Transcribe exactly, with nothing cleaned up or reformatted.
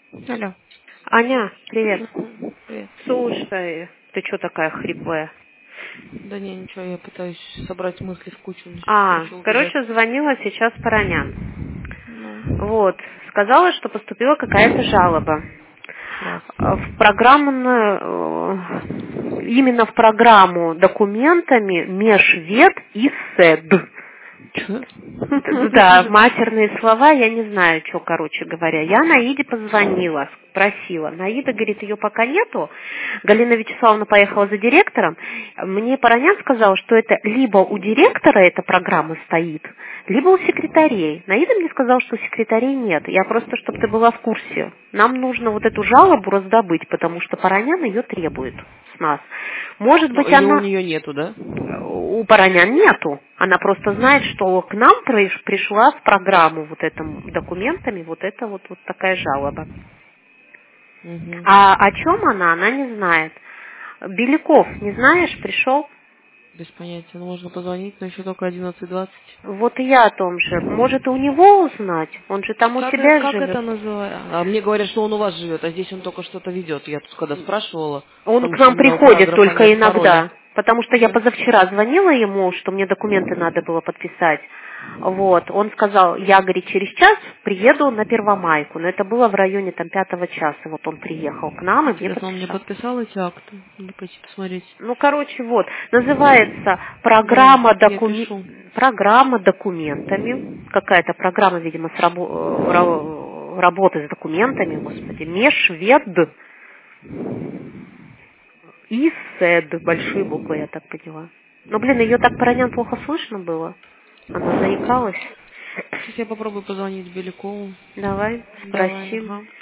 Алло. Аня, привет. Привет. Слушай, ты что такая хриплая? Да не, ничего, я пытаюсь собрать мысли в кучу. А, Хочу убежать. короче, звонила сейчас Паранян. Ну, Вот, сказала, что поступила какая-то жалоба. класс. В программную, э, именно в программу документами межвед и СЭД. Чё? Да, матерные слова, я не знаю, что, короче говоря. Я Наиде позвонила, спросила. Наида говорит, ее пока нету. Галина Вячеславовна поехала за директором. Мне Паранян сказал, что это либо у директора эта программа стоит, либо у секретарей. Наида мне сказала, что у секретарей нет. Я просто, чтобы ты была в курсе. Нам нужно вот эту жалобу раздобыть, потому что Паранян ее требует с нас. Может Ну, быть, ее у она... нее нету, да? У Паранян нету. Она просто знает, что к нам приш- пришла в программу вот этим документами вот это вот, вот такая жалоба. Угу. А о чем она, она не знает. Беляков, не знаешь, пришел? Без понятия. Ну, можно позвонить, но еще только одиннадцать двадцать. Вот и я о том же. Может, и у него узнать? Он же там у Как, э- себя как живет. это называется? А мне говорят, что он у вас живет, а здесь он только что-то ведет. Я тут когда спрашивала, Он потому к что нам у меня у приходит параграфа только нет пароля. иногда, потому что я Да. позавчера звонила ему, что мне документы надо было подписать. Вот, он сказал, я, говорит, через час приеду на Первомайку, но это было в районе там пятого часа, вот он приехал к нам и мне Интересно, он мне подписал. подписал эти акты? Надо пойти посмотреть. Ну, короче, вот, называется Да, программа, я докуме... пишу. программа документами, какая-то программа, видимо, с рабо... ра- работы с документами, господи, межвед и СЭД, большие буквы, я так поняла. Но, блин, ее так Паранян плохо слышно было. Она заикалась. Сейчас я попробую позвонить Белякову. Давай, Давай, спросим. ага.